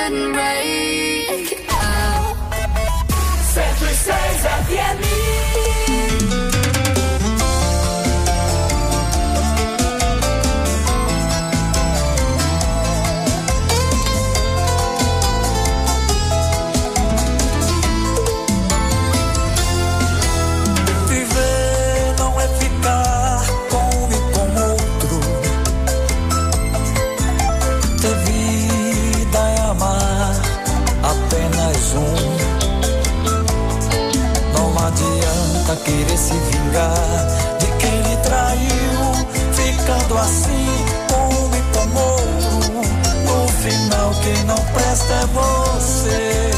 and break out. 106 FM. Querer se vingar de quem lhe traiu, ficando assim um e com outro. No final quem não presta é você.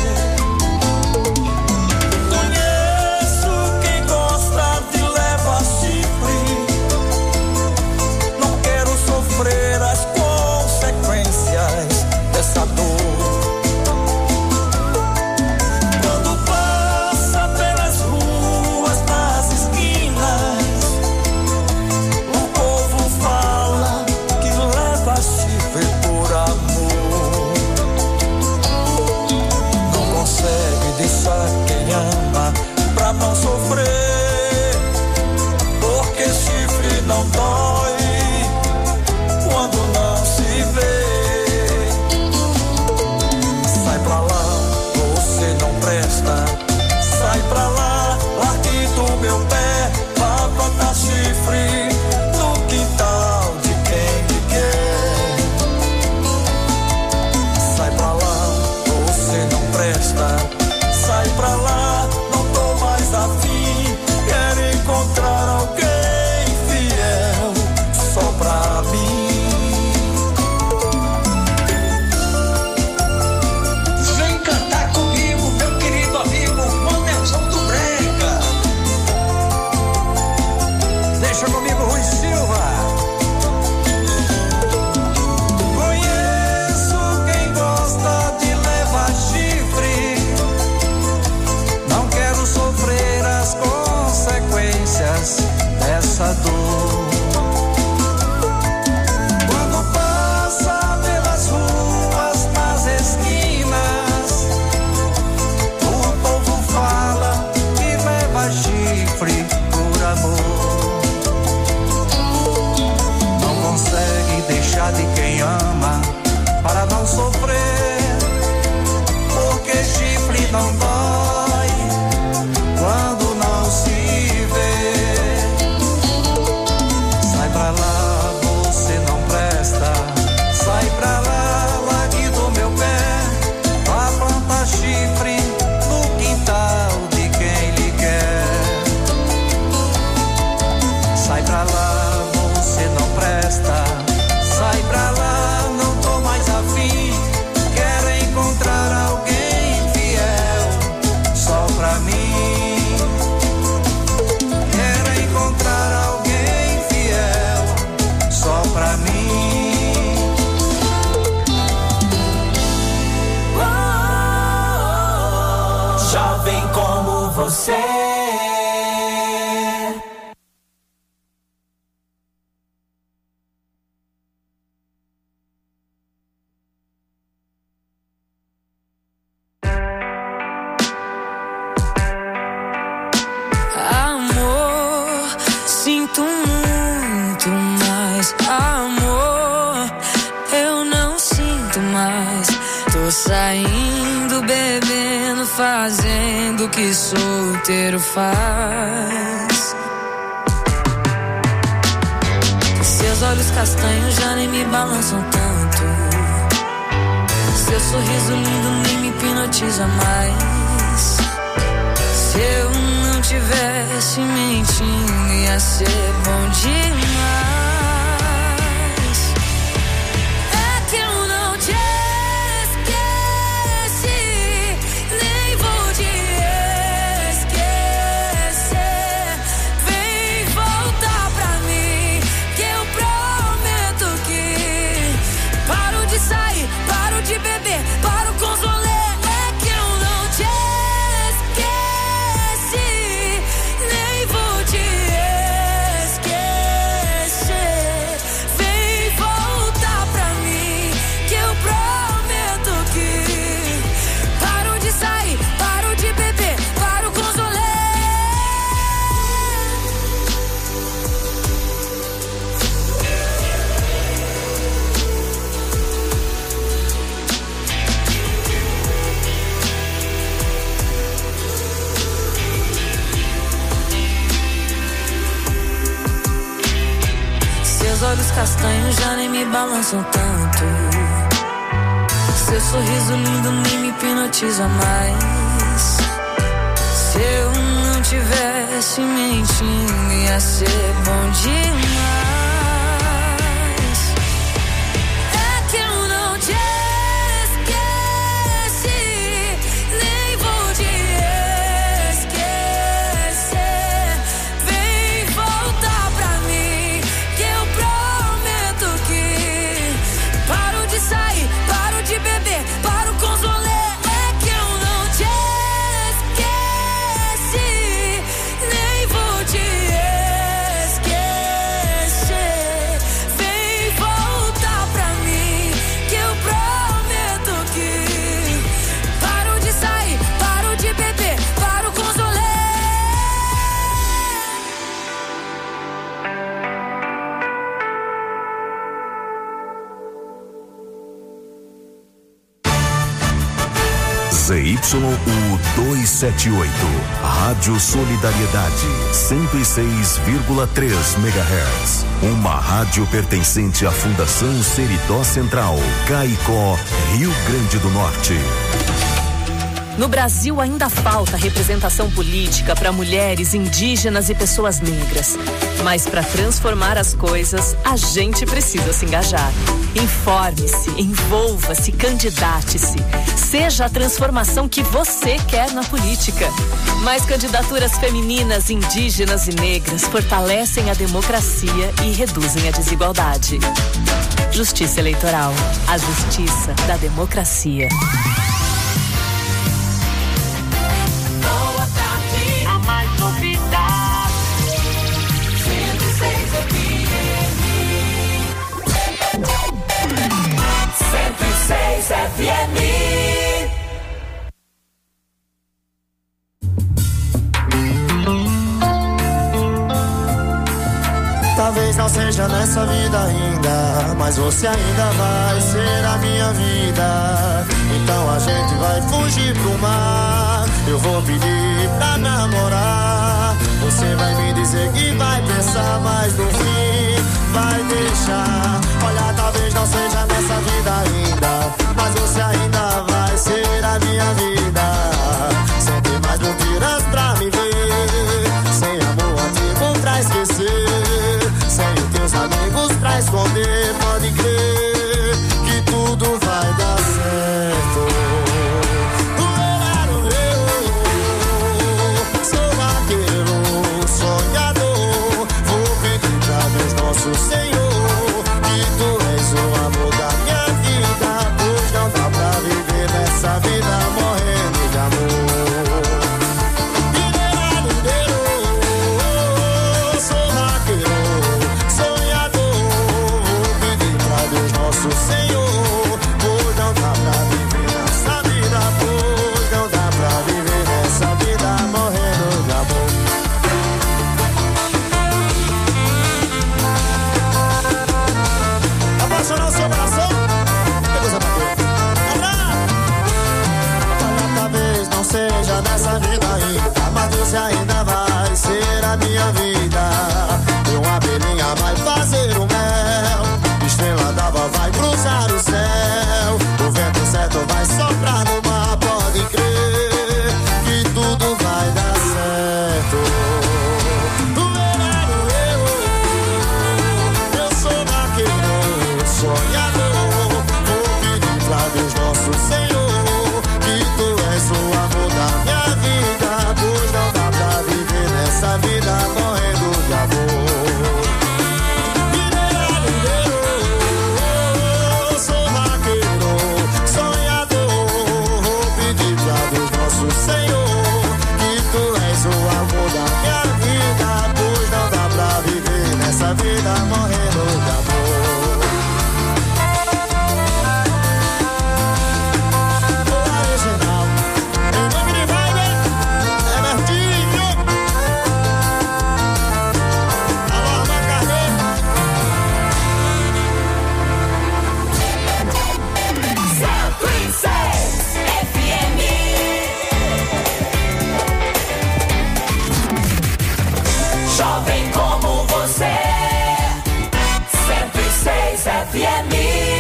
Conheço quem gosta de levar chifre. Não quero sofrer as consequências dessa dor. Não sofrer, porque chifre não dói quando não se vê. Sai pra lá, você não presta. Sai pra lá, largue do meu pé. Vá plantar chifre no quintal de quem lhe quer. Sai pra lá, você não presta. Sai pra lá, afim, quero encontrar alguém fiel só pra mim. Vem cantar comigo, meu querido amigo Manelzão do Brega. Deixa comigo, Rui Silva. Conheço quem gosta de levar chifre. Não quero sofrer as consequências dessa dor. Quando passa pelas ruas, nas esquinas, o povo fala que leva chifre por amor. Não consegue deixar de quem ama para não sofrer, porque chifre não dói quando não se vê. Sai pra lá, você não presta. Sai pra lá, largue do meu pé. Vá plantar chifre no quintal de quem lhe quer. Sai pra lá, você não presta. Sai pra lá, não tô mais afim. Quero encontrar alguém fiel só pra mim. Pra mim, jovem como você. Amor, sinto muito mais. Amor, eu não sinto mais. Tô saindo, bebendo, fazendo o que solteiro faz. Seus olhos castanhos já nem me balançam tanto. Seu sorriso lindo nem me hipnotiza mais. Se eu não tivesse mentindo, ia ser bom demais. Esquecer. castanhos já nem me balançam tanto. Seu sorriso lindo nem me hipnotiza mais. Se eu não tivesse mentindo, ia ser bom demais. É que eu não te esqueci, nem vou te esquecer. Vem voltar pra mim, que eu prometo que paro de sair, paro de beber, paro com os rolês. É que eu não te esqueci, nem vou te esquecer. Vem voltar pra mim, que eu prometo que paro de sair, paro de beber, paro com os rolês. ZYU 278, Rádio Solidariedade, 106,3 MHz. Uma rádio pertencente à Fundação Seridó Central, Caicó, Rio Grande do Norte. No Brasil ainda falta representação política para mulheres, indígenas e pessoas negras. Mas para transformar as coisas, a gente precisa se engajar. Informe-se, envolva-se, candidate-se. Seja a transformação que você quer na política. Mais candidaturas femininas, indígenas e negras fortalecem a democracia e reduzem a desigualdade. Justiça Eleitoral, a justiça da democracia. A mais novidade, 106 FM. 106 FM. Talvez não seja nessa vida ainda, mas você ainda vai ser a minha vida. Então a gente vai fugir pro mar. Eu vou pedir pra namorar. Você vai me dizer que vai pensar, mas no fim vai deixar. Olha, talvez não seja nessa vida ainda, mas você ainda vai ser a minha vida. Sem ter mais mentiras pra me ver, sem amor antigo pra esquecer, sem os teus amigos pra esconder. Pode crer que tudo vai dar certo. Sou vaqueiro, sonhador. Vou pedir pra Deus nosso Senhor que tu és o amor da minha vida. Pois não dá pra viver nessa vida morrendo de amor. Sou vaqueiro, sonhador. Vou pedir pra Deus nosso Senhor, pois não dá pra viver nessa vida. Pois não dá pra viver nessa vida morrendo de amor. Apaixonou seu coração? Beleza, olha, talvez não seja nessa vida ainda, mas você ainda vai ser a minha vida. E uma abelhinha vai fazer o mel, estrela d'alva vai cruzar o céu, o vento certo vai soprar no mar. Pode crer que tudo vai dar certo. Eu sou vaqueiro, sonhador. Vou pedir pra Deus nosso Senhor que tu és o amor da minha vida. Pois não dá pra viver nessa vida morrendo de amor. Sou vaqueiro, sonhador. Vou pedir pra Deus nosso Senhor que tu és o amor da minha vida. Pois não dá pra viver nessa vida morrendo de amor. FM.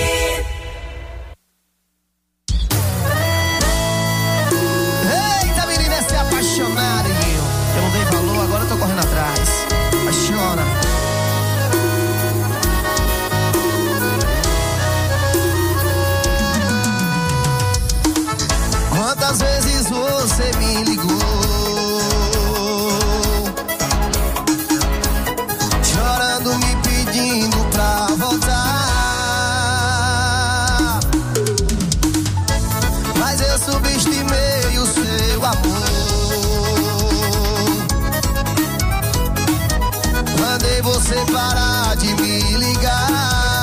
Eita, menina, essa é apaixonada, eu não dei valor, agora eu tô correndo atrás. Apaixona. Quantas vezes você me ligou, chorando, me pedindo pra voltar, mas eu subestimei o seu amor. Mandei você parar de me ligar.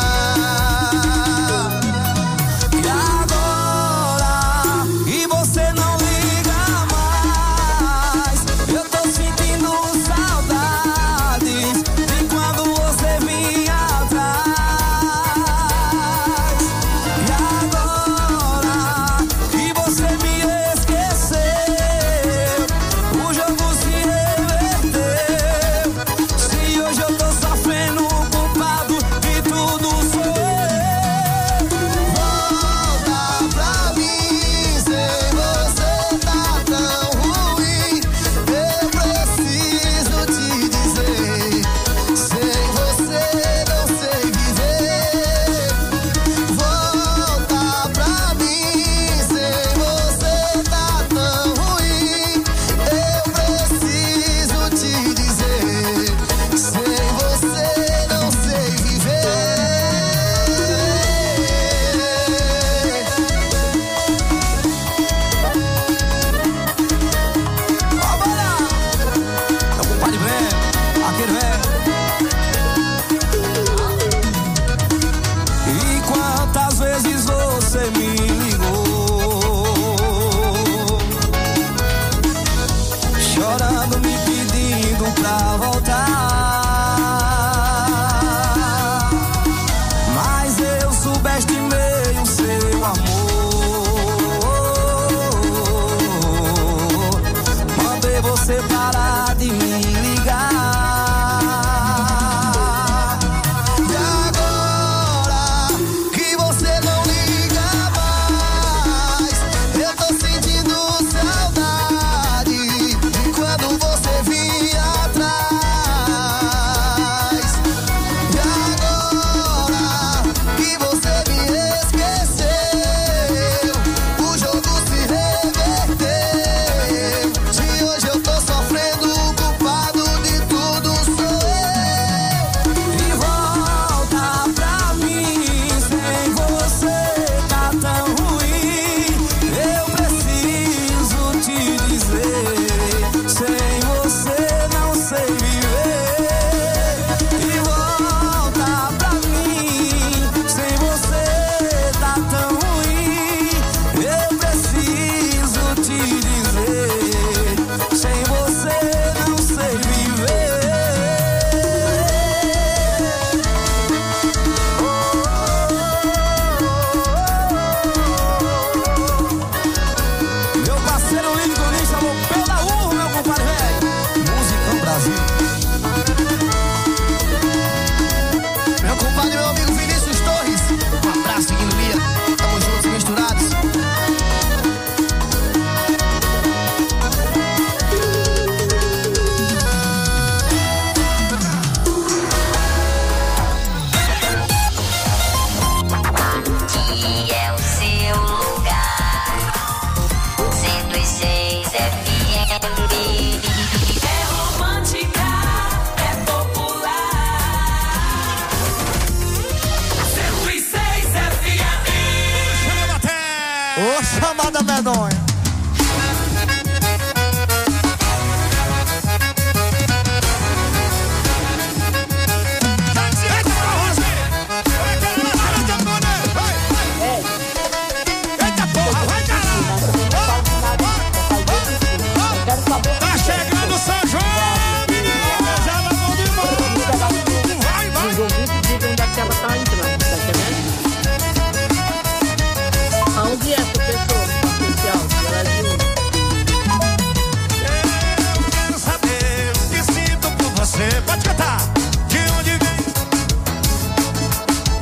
Chamada medonha. Eita porra, vai caralho! Tá chegando o São João, menina! Já vai bom demais! Vai, vai! Os ouvintes dizem onde é que ela tá entrando, tá entendendo? Aonde é essa pessoa especial?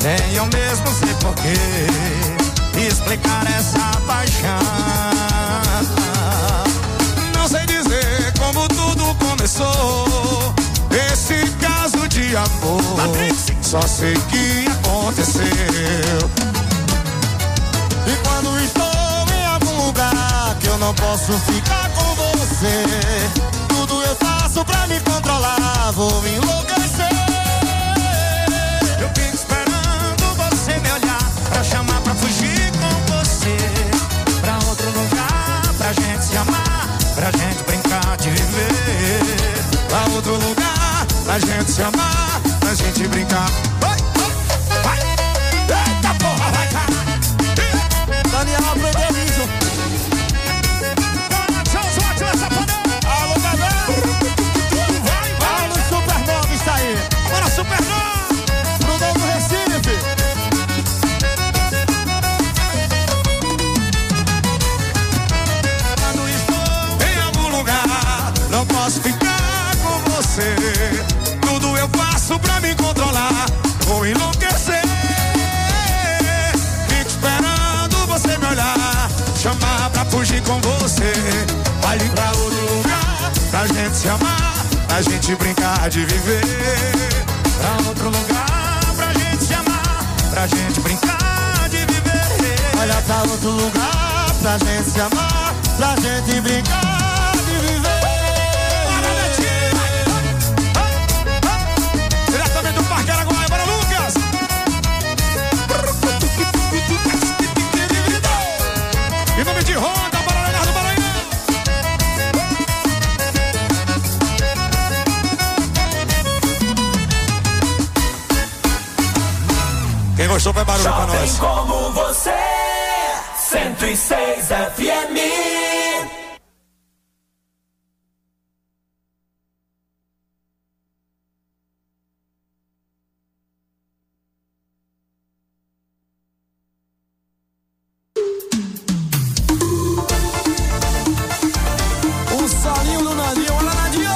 Nem eu mesmo sei porquê explicar essa paixão. Não sei dizer como tudo começou, esse caso de amor. Só sei que aconteceu. E quando estou em algum lugar que eu não posso ficar com você, tudo eu faço pra me controlar, vou enlouquecer. Eu fico esperando você me olhar, pra chamar pra fugir com você, pra outro lugar, pra gente se amar, pra gente brincar de viver. Pra outro lugar, pra gente se amar, pra gente brincar. Vai, vai, eita porra, vai, cara. Daniel aprendeu isso. Alô, Gabriel. Vai no Supernova, está aí. Bora, Supernova. No Novo Recife. Quando estou em algum lugar, não posso ficar com você. Tudo eu faço pra me controlar, vou enlouquecer. Fico esperando você me olhar, chamar pra fugir com você. Vai pra outro lugar, pra gente se amar, pra gente brincar de viver. Pra outro lugar, pra gente se amar, pra gente brincar de viver. Olha pra outro lugar, pra gente se amar, pra gente brincar de viver. Bora, Netinho! Diretamente do Parque Araguaia, bora, Lucas! Em nome de Honda, bora, Leonardo Maranhão! Quem gostou vai barulho pra nós. Jovem como você, 106 FM. O solinho do Nandinho, olha Nandinho!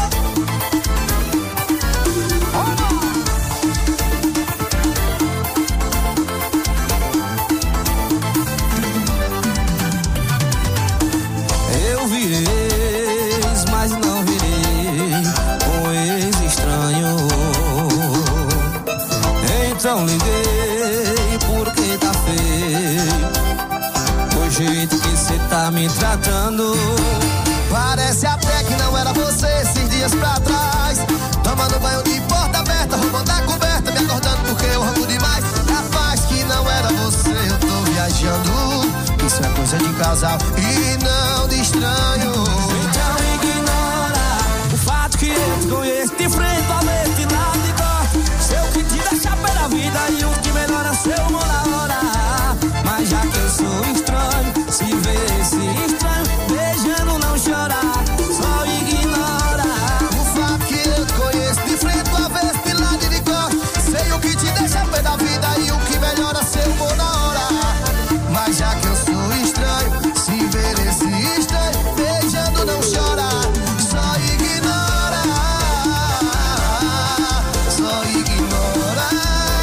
Eu virei ex, mas não virei um ex estranho. Então liguei porque tá feio o jeito que cê tá me tratando. Parece até que não era você esses dias pra trás, tomando banho de porta aberta, roubando a coberta, me acordando porque eu ronco demais. Capaz que não era você, eu tô viajando. Isso é coisa de casal e não de estranho. Então ignora o fato que eu te conheço de frente ao leite de lado de cor. Seu que te deixa pela vida e o que melhora seu humor na hora. Mas já que eu sou estranho, se vê esse estranho beijando não chorar, só ignora o fato que eu te conheço de frente ao avesso de lado de cor. Sei o que te deixa pela vida e o que melhora seu humor na hora. Mas já que eu sou estranho, se ver esse estranho beijando não chora, só ignora, só ignora.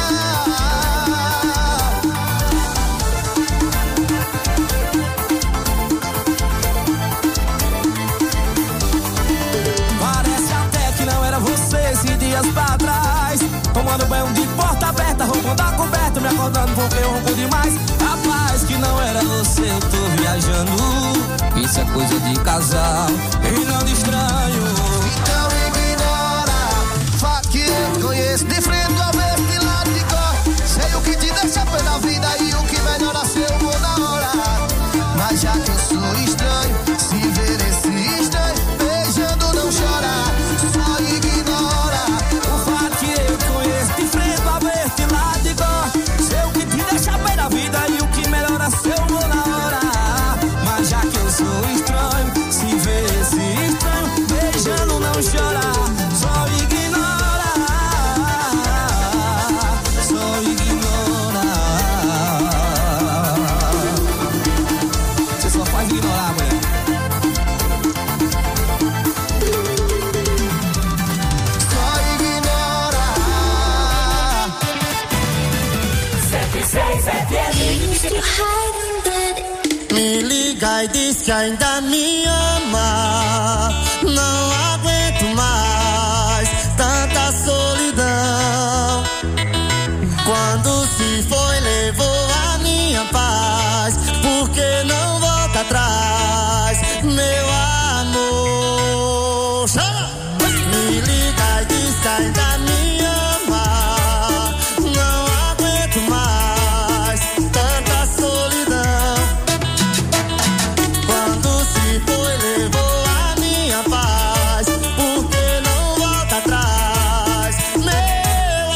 Parece até que não era você esses dias pra trás, tomando banho de porta aberta, roubando a coberta, me acordando porque eu ronco demais. Rapaz, que não era você, eu tô viajando. Isso é coisa de casal e não de estranho. Então ignora, fato que eu conheço de frente ao avesso de lado de cor. Sei o que te deixa pela vida e o que melhora seu humor na hora. Mas já que eu sou estranho, se ver esse estranho beijando não chora, só ignora o fato que eu conheço de frente ao avesso de lado de cor. Sei o que te deixa pela vida e o que melhora seu humor na hora. Mas já que eu sou estranho, se ver esse estranho beijando não chora, só ignora. Me liga e diz que ainda me ama. Não aguento mais tanta solidão. Quando se foi, levou a minha paz. Por que não volta atrás, meu amor? Chama! Me liga e diz que ainda me ama. Não aguento mais tanta solidão. Quando se foi, levou a minha paz. Por que não volta atrás, meu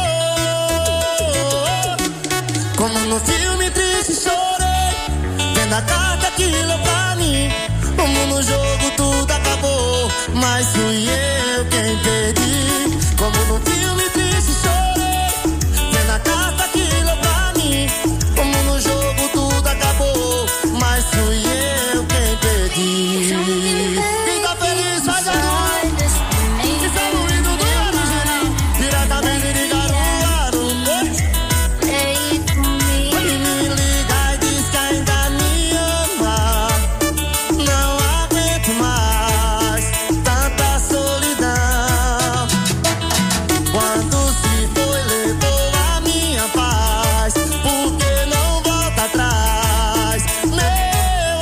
amor? Como no filme triste chorei, vendo a carta que leu pra mim. Como no jogo tudo acabou, mas fui eu quem perdi. Como no filme triste chorei, vendo a carta que leu pra mim. Como no jogo tudo acabou, mas fui eu quem perdi. Quem tá feliz faz a luz. Isso é o hino do Guarani, diretamente de Caruaru. E me liga e diz que ainda me ama. Não aguento mais tanta solidão. Quando se foi, levou a minha paz. Por que não volta atrás, meu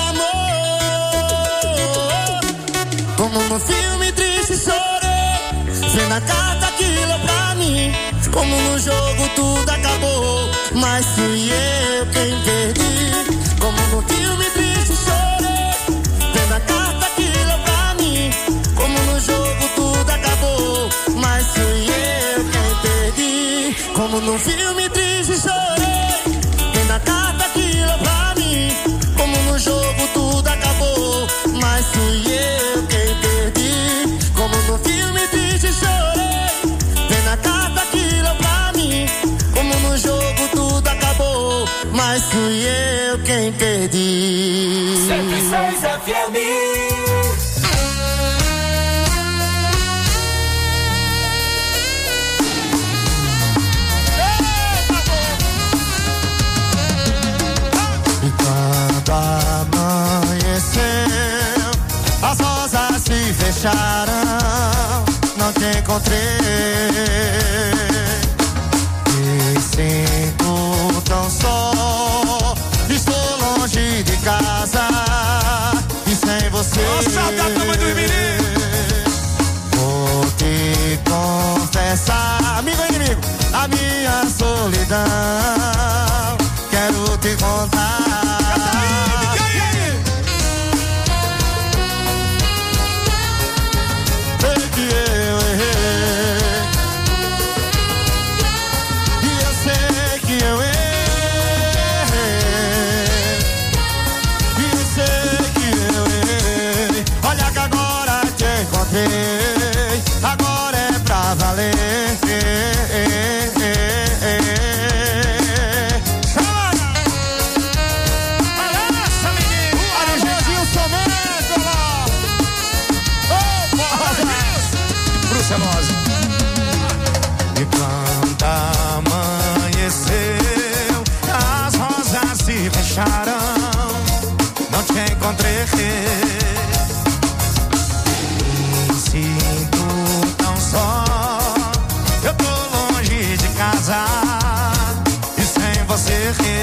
amor? Como no filme triste chorei, vendo a carta que leu pra mim. Como no jogo tudo acabou, mas fui eu quem perdi. Como no filme triste chorei, vendo a carta que leu pra mim. Como no jogo tudo acabou, mas fui eu quem perdi. Como no filme triste chorei, vendo a carta que leu pra mim. Como no jogo tudo acabou, mas fui eu quem perdi. Como no filme triste chorei, vendo a carta que leu pra mim. Como no jogo tudo acabou, mas fui eu quem perdi. 106 FM. E quando amanheceu, as rosas se fecharam, não te encontrei. Me sinto tão só, estou longe de casa e sem você. Vou te confessar, amigo ou inimigo, a minha solidão. Quero te contar. Sei que eu errei, e eu sei que eu errei, e eu sei que eu errei. Olha que agora te encontrei, agora é pra valer. E quando amanheceu, as rosas se fecharam, não te encontrei. Me sinto tão só, eu tô longe de casa e sem você.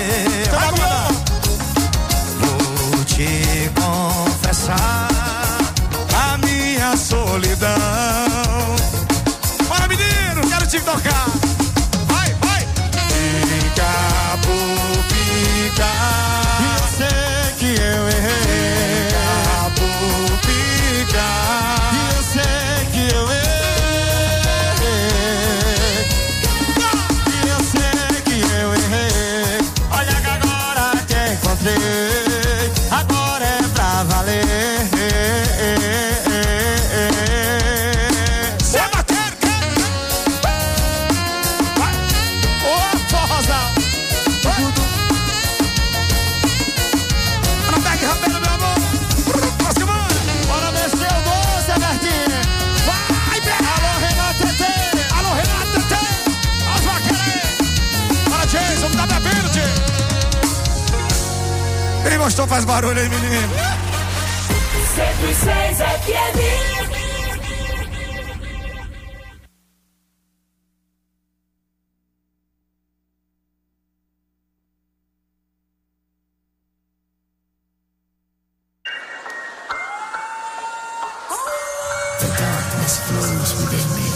Vou te confessar a minha solidão. Bora, menino, quero te tocar. Vai, vai. Fica por ficar. E eu sei que eu errei. Fica por ficar. E eu sei que eu errei. E eu sei que eu errei. Olha que agora te encontrei, agora é pra valer. Vamos dar bebendo, tio. Quem gostou faz barulho aí, menino. 106 FM. Flows within me.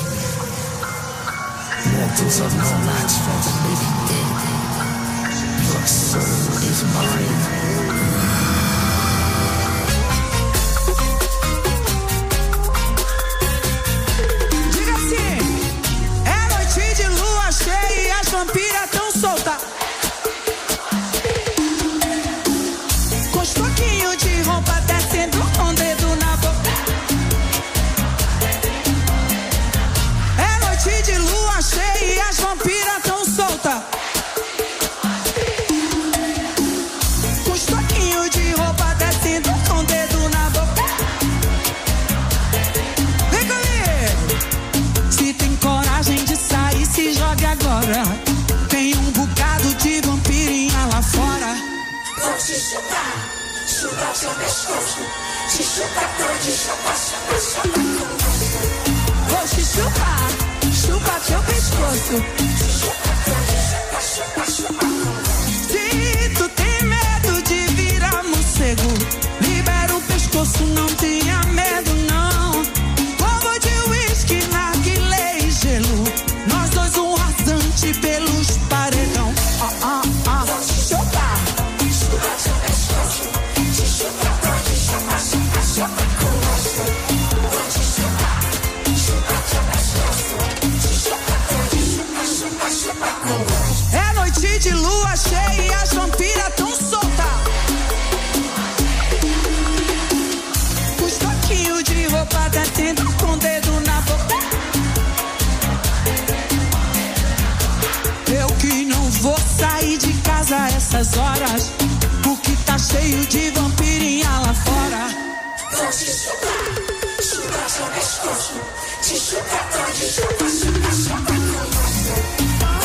Mortals are no match for the living dead. Your soul is mine. Diga assim: é noite de lua cheia e as vampiras tão soltas. Com os toquinhos de roupa descendo com o dedo na boca. De lua cheia e as vampiras tão soltas. Com os toquinhos de roupa descendo com o dedo na boca. Vem comigo. Se tem coragem de sair, se jogue agora. Tem um bocado de vampirinha lá fora. Vou te chutar, chutar seu pescoço. Te chutar todo, chupa com gosto. Vou te chupar, chupa teu pescoço. Se tu tem medo de virar morcego, libera o pescoço, não tenha medo não. Copo de uísque, narguilé e gelo. Nós dois um rasante pelos paredão. Vou te chupar, chupa teu pescoço. Te chupa todo, chupa com gosto. Vou te chupar, chupa teu pescoço. É noite de lua cheia e as vampiras tão soltas. Os toquinhos de roupa descendo com o dedo na boca. Eu que não vou sair de casa a essas horas, porque tá cheio de vampirinha lá fora. Vou te chupar, chupa seu pescoço. Te chupa todo, chupa com gosto.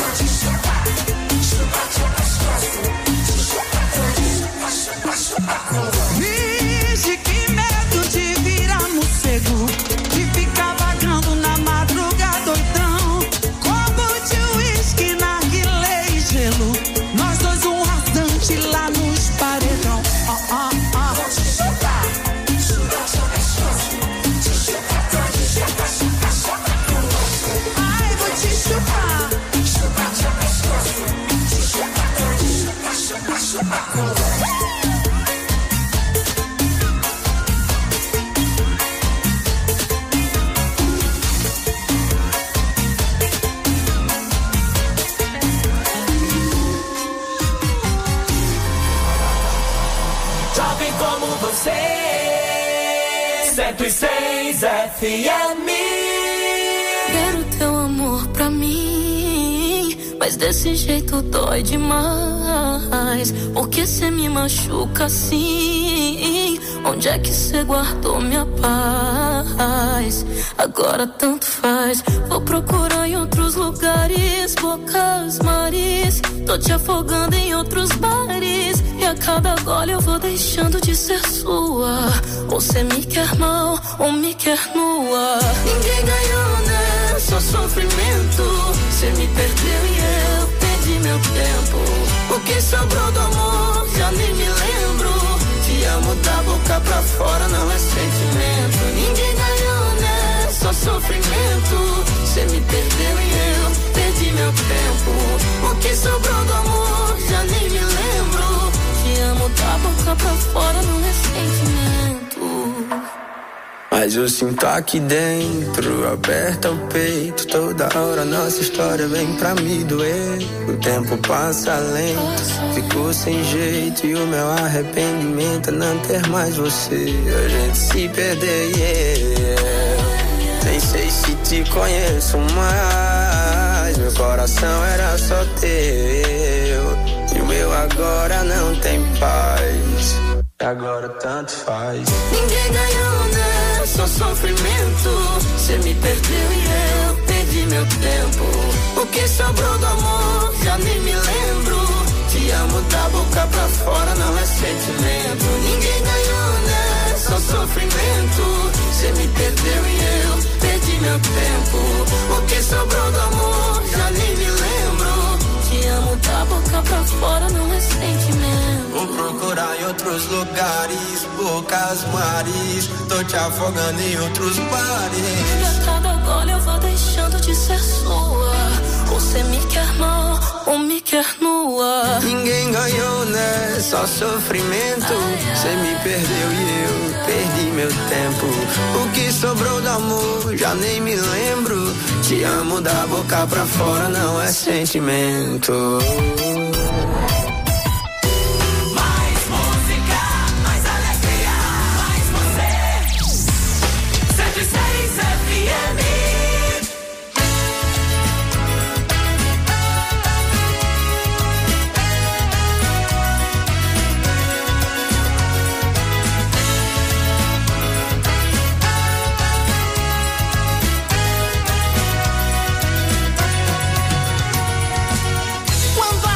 Finge que medo de virar morcego e ficar vagando na madrugada doidão. Copo de uísque, narguilé e gelo. Nós dois um rasante lá nos paredão. Vou te chupar, chupa seu pescoço. Te chupa todo, chupa com gosto. Ai, vou te chupar, chupa seu pescoço. Te chupa todo, chupa com gosto. Jovem como você, 106 FM. Quero teu amor pra mim, mas desse jeito dói demais. Porque cê me machuca assim? Onde é que cê guardou minha paz? Agora tanto faz. Vou procurar em outros lugares, bocas, mares. Tô te afogando em outros bares. E a cada gole eu vou deixando de ser sua. Ou cê me quer mal, ou me quer nua. Ninguém ganhou, né? Só sofrimento. Cê me perdeu e eu perdi meu tempo. O que sobrou do amor, já nem me lembro. Te amo da boca pra fora, não é sentimento. Ninguém ganhou, né? Só sofrimento. Cê me perdeu e eu perdi meu tempo. O que sobrou do amor, já nem me lembro. Te amo da boca pra fora, não é sentimento. Mas eu sinto aqui dentro, aberta o peito. Toda hora nossa história vem pra me doer. O tempo passa lento, ficou sem jeito. E o meu arrependimento é não ter mais você. A gente se perder, Nem sei se te conheço mais. Meu coração era só teu. E o meu agora não tem paz. Agora tanto faz. Ninguém ganhou, né? Só sofrimento. Cê me perdeu e eu perdi meu tempo. O que sobrou do amor, já nem me lembro. Te amo da boca pra fora não é sentimento. Ninguém ganhou, né? Só sofrimento. Cê me perdeu e eu perdi meu tempo. O que sobrou do amor, já nem me lembro. Te amo da boca pra fora não é sentimento. Vou procurar em outros lugares, bocas, mares. Tô te afogando em outros bares. E a cada gole eu vou deixando de ser sua. Você me quer mal ou me quer nua. Ninguém ganhou, né? Só sofrimento. Cê me perdeu e eu perdi meu tempo. O que sobrou do amor, já nem me lembro. Te amo da boca pra fora, não é sentimento. Quando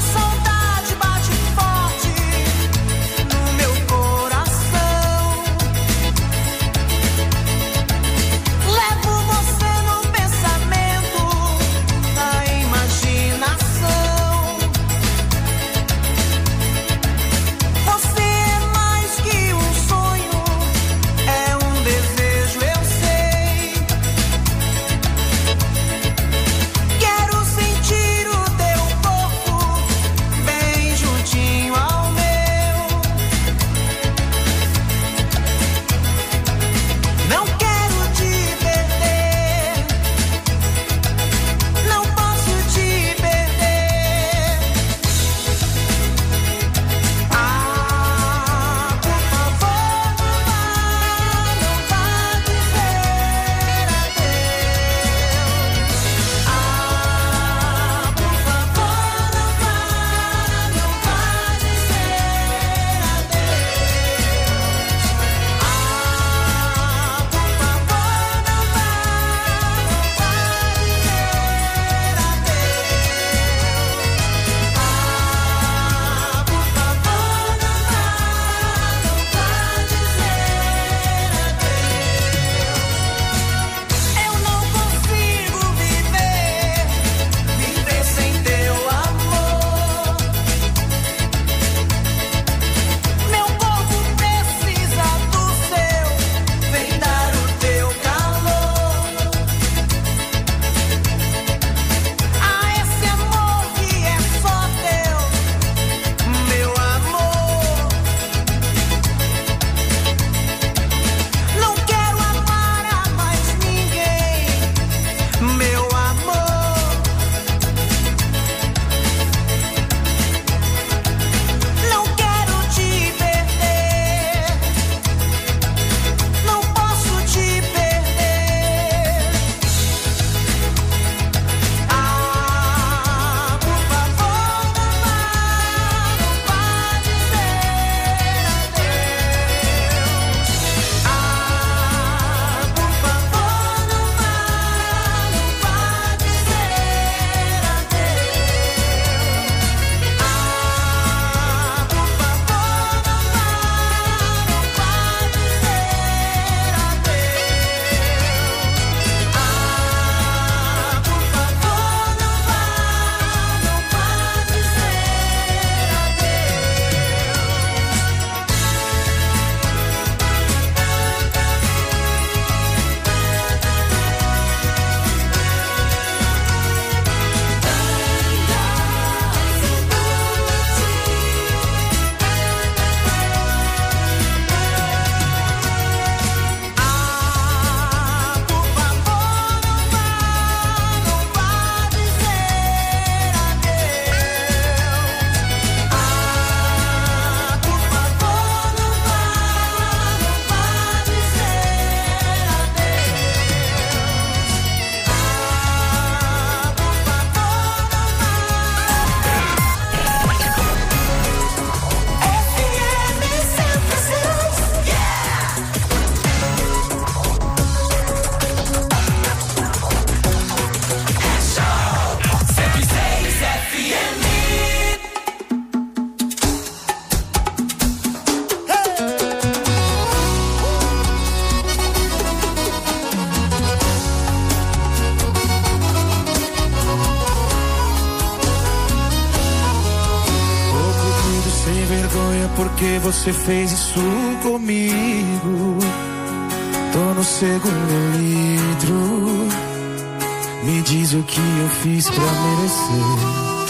Sem vergonha porque você fez isso comigo. Tô no segundo litro. Me diz o que eu fiz pra merecer.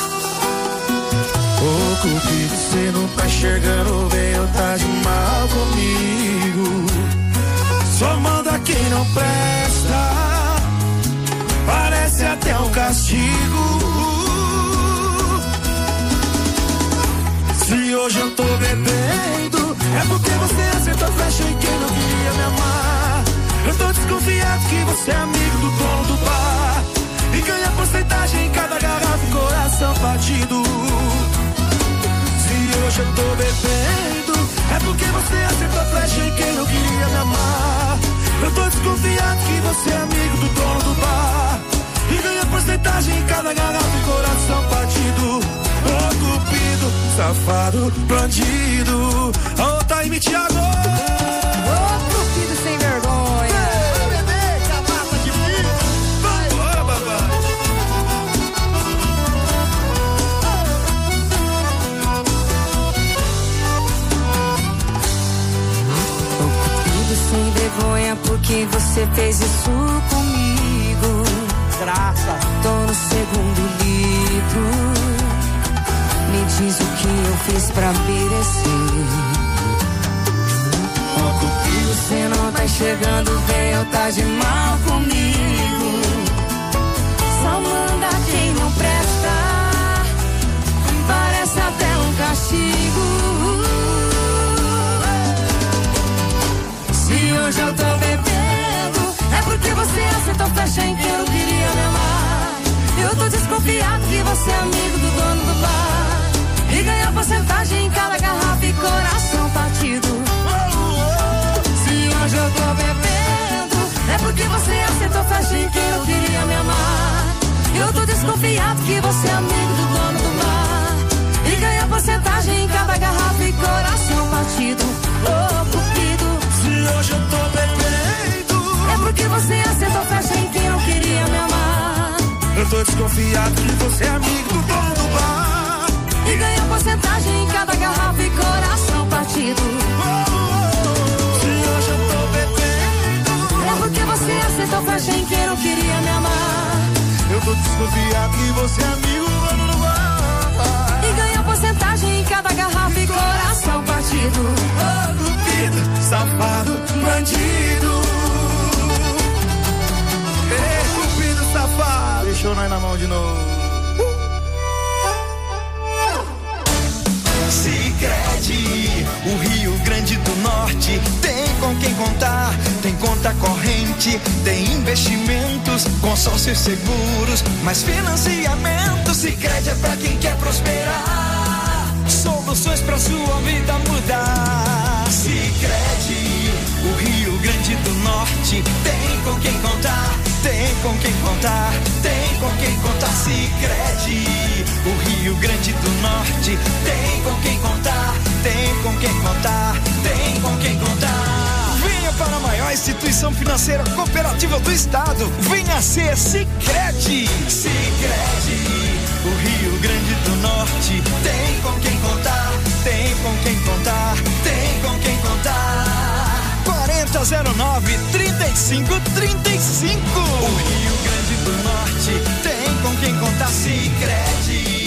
Ô Cupido, você não tá enxergando bem ou tá de mal comigo. Só manda quem não presta. Parece até um castigo. Se hoje eu tô bebendo, é porque você acertou a flecha em quem não queria me amar. Eu tô desconfiado que você é amigo do dono do bar e ganha porcentagem em cada garrafa e coração partido. Se hoje eu tô bebendo, é porque você acertou a flecha em quem não queria me amar. Eu tô desconfiado que você é amigo do dono do bar e ganha porcentagem em cada garrafa e coração partido. Ô Cupido, safado, bandido. Ô Taime Thiago. Ô Cupido sem vergonha. Ei, bebê, cavata de mim. Vambora, babá. Ô Cupido sem vergonha, porque você fez isso comigo. Graça. Tô no segundo livro. Me diz o que eu fiz pra merecer. Ô Cupido, você não tá enxergando bem ou tá de mal comigo. Só manda quem não presta. Parece até um castigo. Se hoje eu tô bebendo, é porque você acertou flecha em quem eu queria me amar. Eu tô desconfiado que você é amigo do dono do bar e ganha porcentagem em cada garrafa e coração partido. Se hoje eu tô bebendo, é porque você acertou flecha em quem eu queria me amar. Eu tô desconfiado que você é amigo do dono do bar e ganha porcentagem em cada garrafa e coração partido. Ô Cupido, se hoje eu tô bebendo, é porque você acertou flecha em quem eu queria me amar. eu tô desconfiado que você é amigo do dono do bar e ganha porcentagem em cada garrafa e coração partido. Se hoje eu tô bebendo, é porque você acertou flecha em quem não queria me amar. eu tô desconfiado que você é amigo do dono do bar e ganha porcentagem em cada garrafa e coração partido. Ô Cupido, safado, bandido. Ei, Cupido, safado. Deixou nós na mão de novo. Sicredi, o Rio Grande do Norte tem com quem contar, tem conta corrente, tem investimentos, consórcios seguros, mais financiamento. Sicredi é pra quem quer prosperar, soluções pra sua vida mudar. Sicredi, o Rio Grande do Norte tem com quem contar, tem com quem contar, tem com quem contar. Sicredi, o Rio Grande do Norte tem com quem contar, tem com quem contar, tem com quem contar. Venha para a maior instituição financeira cooperativa do estado, venha ser Sicredi. Sicredi, o Rio Grande do Norte tem com quem contar, tem com quem contar, tem com quem contar. 4009-3535. O Rio Grande do Norte tem com quem contar. Sicredi.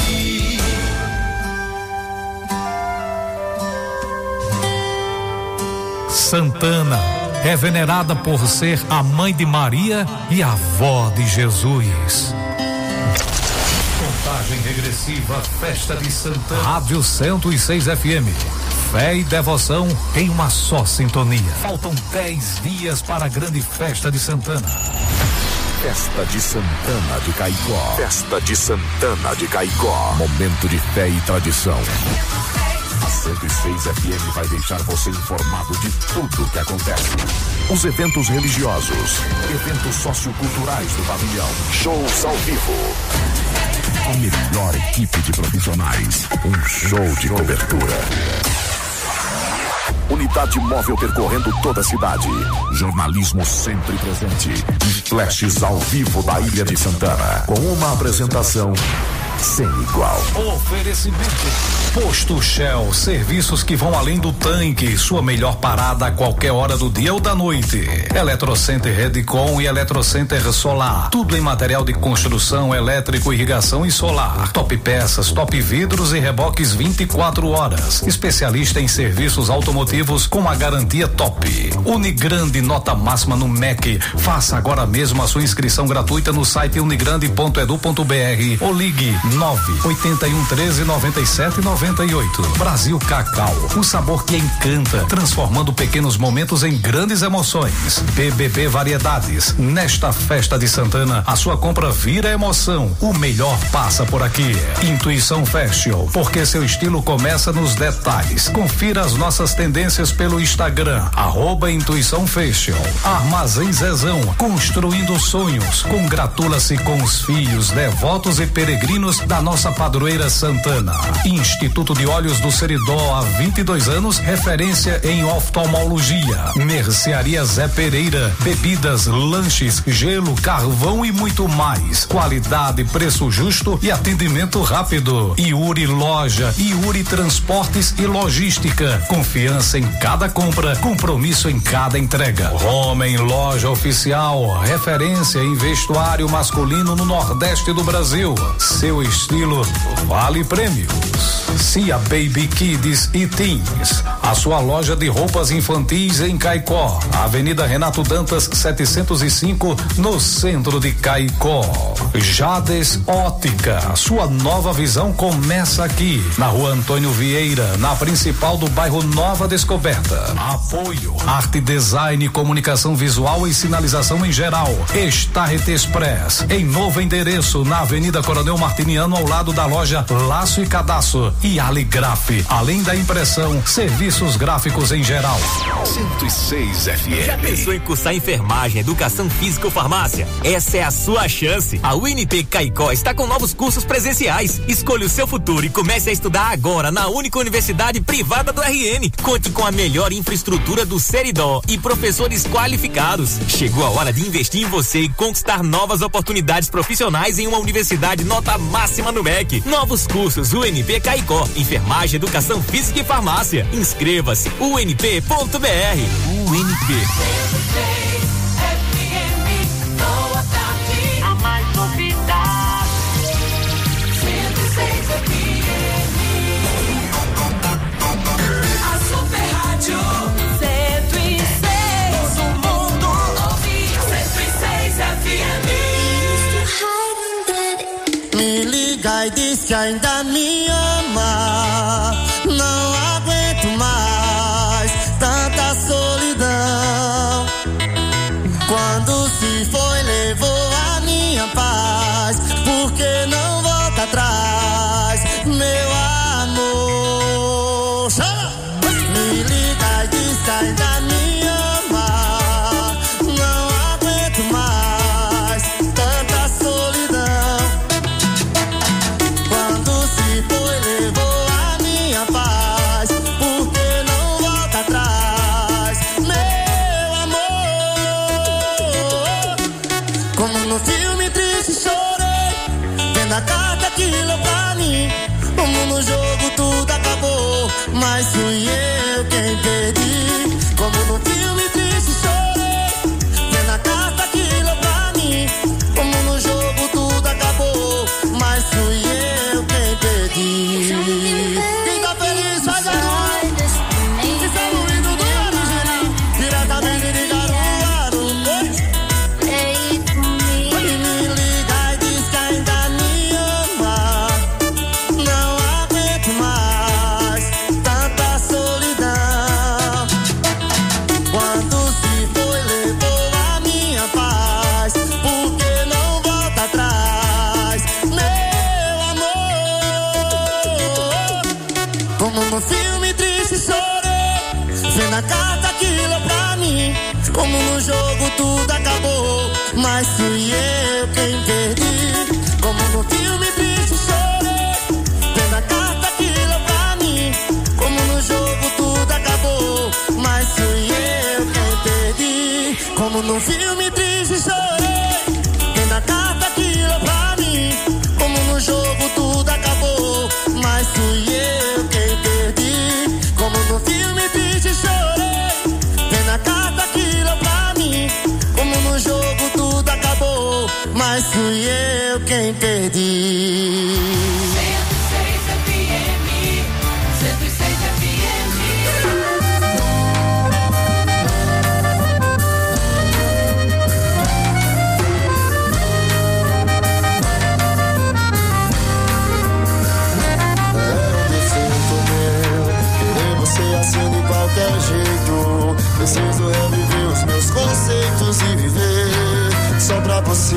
Santana é venerada por ser a mãe de Maria e a avó de Jesus. Contagem regressiva, festa de Santana. Rádio 106 FM. Fé e devoção em uma só sintonia. Faltam 10 dias para a grande festa de Santana. Festa de Santana de Caicó. Festa de Santana de Caicó. Momento de fé e tradição. A 106 FM vai deixar você informado de tudo que acontece. Os eventos religiosos, eventos socioculturais do pavilhão, shows ao vivo. A melhor equipe de profissionais, um show de cobertura. Unidade móvel percorrendo toda a cidade. Jornalismo sempre presente. E flashes ao vivo da Ilha de Santana. Com uma apresentação sem igual. Oferecimento Posto Shell, serviços que vão além do tanque, sua melhor parada a qualquer hora do dia ou da noite. Eletrocenter Redcon e Eletrocenter Solar, tudo em material de construção, elétrico, irrigação e solar. Top peças, top vidros e reboques 24 horas. Especialista em serviços automotivos com a garantia top. Unigrande, nota máxima no MEC. Faça agora mesmo a sua inscrição gratuita no site unigrande.edu.br ou ligue 981139798. Brasil Cacau, o sabor que encanta, transformando pequenos momentos em grandes emoções. BBB Variedades, nesta festa de Santana, a sua compra vira emoção. O melhor passa por aqui. Intuição Fashion, porque seu estilo começa nos detalhes. Confira as nossas tendências pelo Instagram, @Intuição Fashion. Armazém Zezão, construindo sonhos. Congratula-se com os filhos, devotos e peregrinos da nossa padroeira Santana. Instituto de Olhos do Seridó, há 22 anos, referência em oftalmologia. Mercearia Zé Pereira, bebidas, lanches, gelo, carvão e muito mais. Qualidade, preço justo e atendimento rápido. Iuri Loja, Iuri Transportes e Logística. Confiança em cada compra, compromisso em cada entrega. Homem Loja Oficial, referência em vestuário masculino no Nordeste do Brasil. Seu estilo vale prêmios. Cia Baby Kids e Teens, a sua loja de roupas infantis em Caicó, Avenida Renato Dantas 705, no centro de Caicó. Jades Ótica, sua nova visão começa aqui, na Rua Antônio Vieira, na principal do bairro Nova Descoberta. Apoio Arte Design, Comunicação Visual e Sinalização em geral. Starret Express, em novo endereço, na Avenida Coronel Martiniano, ao lado da loja Laço e Cadastro. E Aligraf, além da impressão, serviços gráficos em geral. 106 FM. Já pensou em cursar enfermagem, educação física ou farmácia? Essa é a sua chance. A UNP Caicó está com novos cursos presenciais. Escolha o seu futuro e comece a estudar agora na única universidade privada do RN. Conte com a melhor infraestrutura do Seridó e professores qualificados. Chegou a hora de investir em você e conquistar novas oportunidades profissionais em uma universidade nota máxima no MEC. Novos cursos UNP Caicó, enfermagem, educação física e farmácia. Inscreva-se unp.br. UNP. A mais novidade. 106 FM. A Super Rádio 106. Todo mundo ouve 106 FM. Me liga e diz que ainda me ama. Não aguento mais tanta solidão. Quando se foi, levou a minha paz. Por que não volta atrás, meu amor? Chama! Me liga e diz que ainda me ama. Não aguento mais tanta solidão. Quando se foi, levou a minha paz. Por que não volta atrás, meu amor? Como no filme triste chorei, vendo a carta que leu pra mim. Como no jogo tudo acabou, mas fui eu quem perdi. Como no filme triste chorei, vendo a carta que leu pra mim. Como no jogo tudo acabou, mas fui eu quem perdi. Quem tá feliz faz a luz. Isso é o hino do original, diretamente de Caruaru. Me liga e diz que ainda me ama. Não aguento mais tanta solidão. Quando se foi, levou a minha paz. Por que não volta atrás, meu amor? Como no filme triste chorei, vendo a carta que leu pra mim. Como no jogo tudo acabou, mas fui eu quem perdi. Como no filme triste chorei, vendo a carta que leu pra mim. Como no jogo tudo acabou, mas fui eu quem perdi. Como no filme triste chorei, vendo a carta que leu pra mim. Como no jogo tudo nem perdi. 106 FM, 106 FM. Assim de qualquer jeito, preciso reviver os meus conceitos e viver só pra você.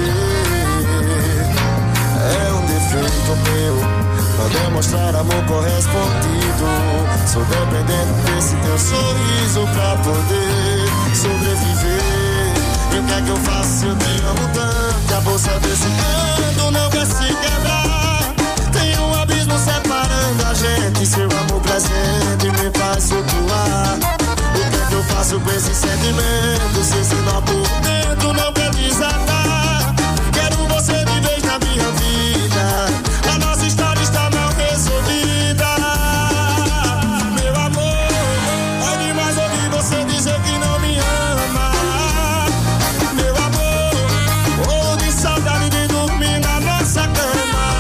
É um defeito meu não demonstrar amor correspondido. Sou dependente desse teu sorriso pra poder sobreviver. E o que é que eu faço se eu te amo tanto? A bolsa desse canto não quer se quebrar. Tem um abismo separando a gente. Seu amor presente me faz flutuar. O que é que eu faço com esse sentimento? Se esse nó por dentro não quer desatar. Quero você de vez na minha vida. A nossa história está mal resolvida. Meu amor, é demais ouvir você dizer que não me ama. Meu amor, ou de saudade de dormir na nossa cama.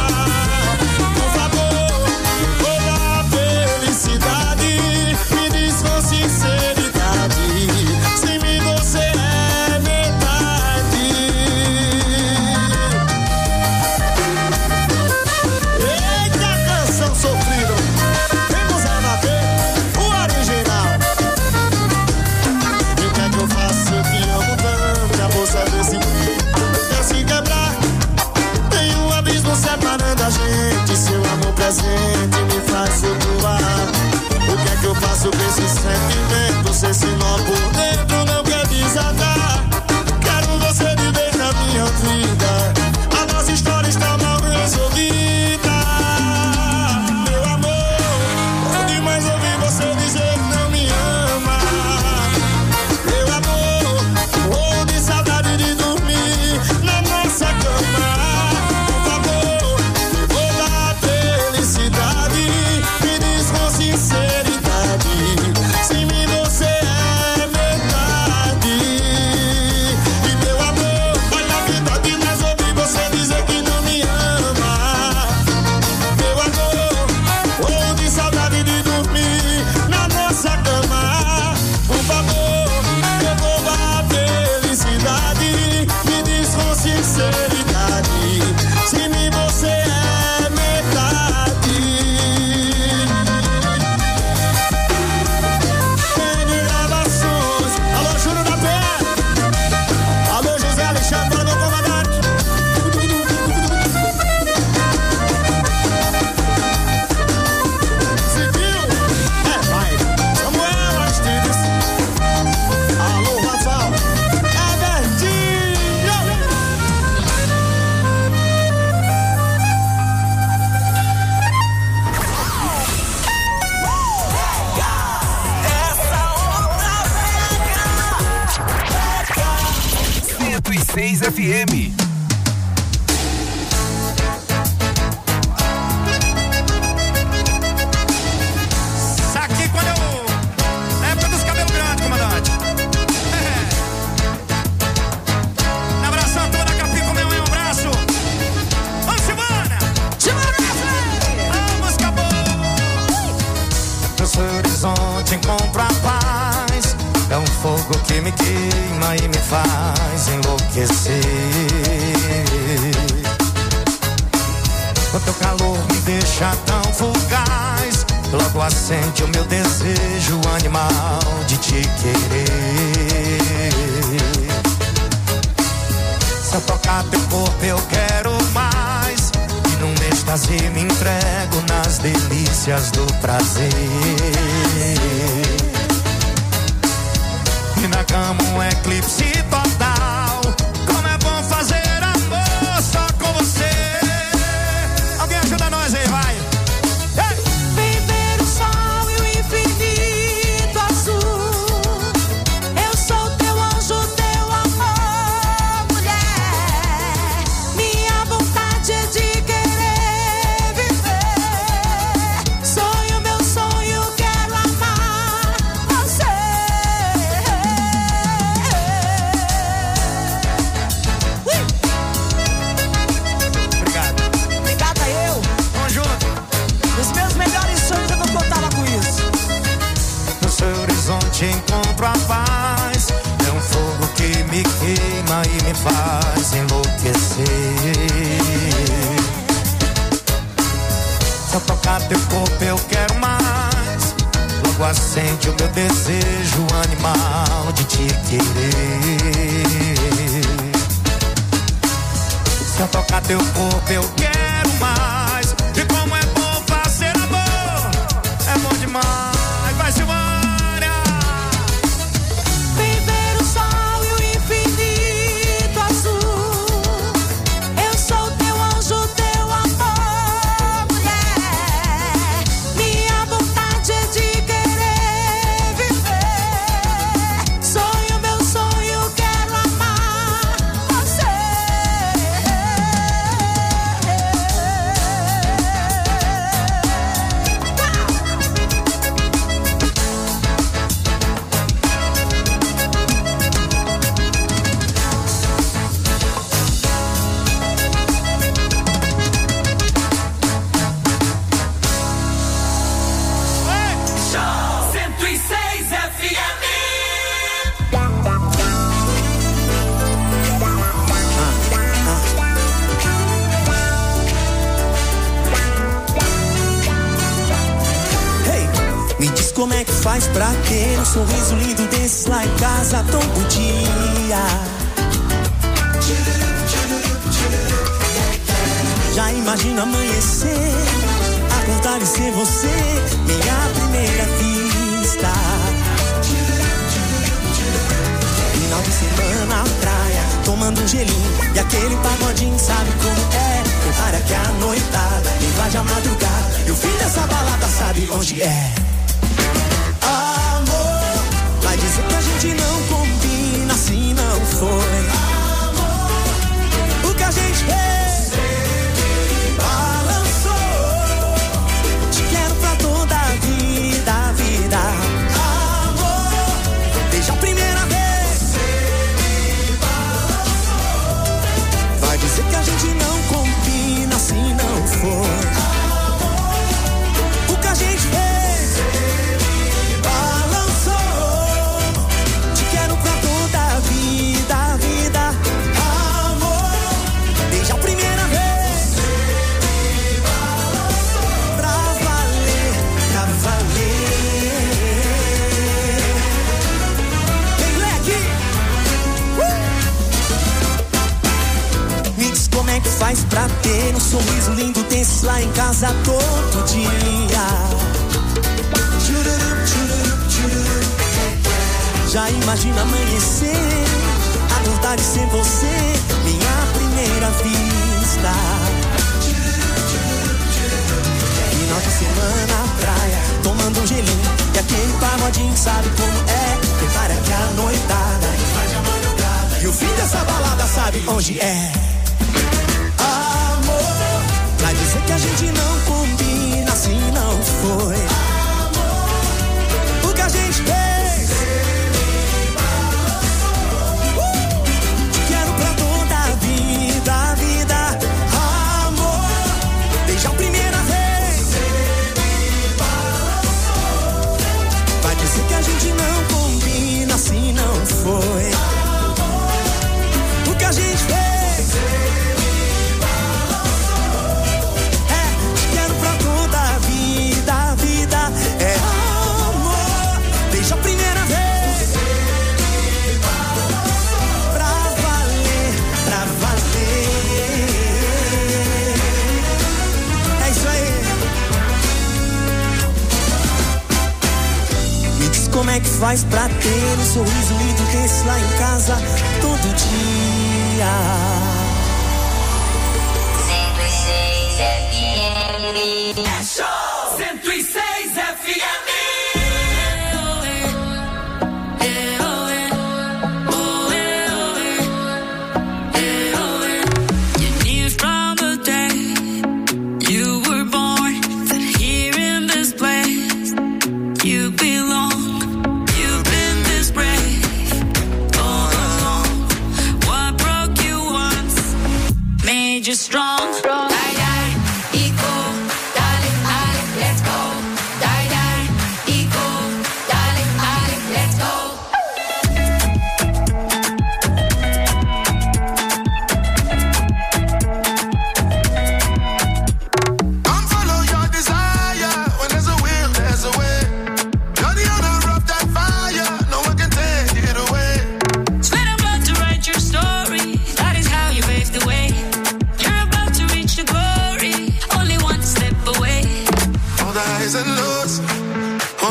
Presente me faz flutuar. O que é que eu faço com esse sentimento? Se esse nó por dentro não quer desatar. Quero você viver na minha vida. A nossa história está mal resolvida. Meu amor, é demais ouvir você dizer que não me ama. Meu amor, ou de saudade de dormir na nossa cama. Me diz com sinceridade se me você é metade. E meu amor, vai na vida demais ouvir você dizer que não me ama. Meu amor, ou de saudade de dormir na nossa cama. Por favor, devolva a felicidade. Me diz com sinceridade se me você é metade. FM. Saque quando eu... É época dos cabelos grandes, comandante. Na abração, toda a Capim, comeu um abraço. Vamos, Silvana! Vamos, acabou! Esse horizonte encontro a paz. É um fogo que me queima e me faz enlouquecer. O teu calor me deixa tão fugaz. Logo acende o meu desejo animal de te querer. Se eu tocar teu corpo eu quero mais. E num êxtase me entrego nas delícias do prazer. E na cama um eclipse total. Como é bom fazer amor só com você. Alguém ajuda nós aí, vai. Hey! Viver o sol e o infinito azul. Eu sou teu anjo, teu amor, mulher. Minha vontade é de querer viver. Sonho, meu sonho, quero amar você. faz enlouquecer. Se eu tocar teu corpo eu quero mais. Logo acende o meu desejo animal de te querer. Se eu tocar teu corpo eu quero mais. E como é bom fazer amor, é bom demais. Vai, Silvânia! Viver o sol e o infinito azul. Eu sou teu anjo, teu amor, mulher. Minha vontade é de querer viver. Sonho, meu sonho, quero amar você. Show 106 FM. Hey, me diz como é que faz pra ter um sorriso lindo desses lá em casa todo dia. Já imagina amanhecer, acordar e ser você, minha primeira vista. Final de semana na praia, tomando um gelinho e aquele pagodinho, sabe como é? Prepara que a noitada invade a madrugada e o fim dessa balada sabe onde é. Amor, vai dizer que a gente não combina, assim não foi. Amor, o que a gente fez balançou. Te quero pra toda a vida, vida. Amor, desde a primeira vez vai dizer que a gente não combina, assim não foi. O que a gente fez balançou. Te quero pra toda a vida, vida. Amor, desde a primeira vez pra valer, pra valer. Vem, leque! Me diz como é que faz pra ter um sorriso lindo desse lá em casa todo dia. Tchururup, tchururup, tchururup. Já imagina amanhecer, acordar e ser você, minha primeira vista. Final de semana na praia, tomando um gelinho e aquele pagodinho, sabe como é? Prepara que a noitada invade a madrugada e o fim dessa balada sabe onde é. Amor, vai dizer que a gente não combina, assim não foi. Amor, o que a gente fez te quero pra toda a vida, vida. Amor, desde a primeira vez vai dizer que a gente não combina, assim não foi. O que a gente fez te quero pra toda a vida, vida. É amor, desde a primeira vez pra valer, pra valer. É isso aí. Me diz como é que faz pra ter um sorriso lindo desse lá em casa todo dia. 106 FM. É show 106 FM. You knew from the day you were born that here in this place you belong. You've been this brave all along. What broke you once made you strong. Die, die, equal, darling, let's go. Die,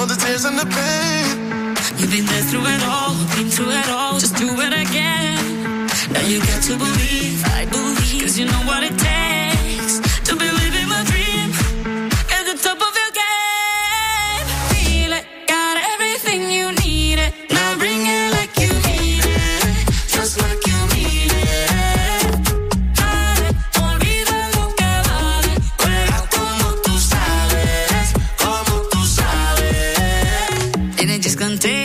know the tears and the pain. You've been there through it all, been through it all, just do it again. Now you got to believe, I believe, cause you know what it takes to believe in my dream. At the top of your game, feel it, got everything you need it. Now bring it like you mean it, just like you mean it. Dale, olvida lo que vale, juega como tú sabes, como tú sabes. And it just gonna take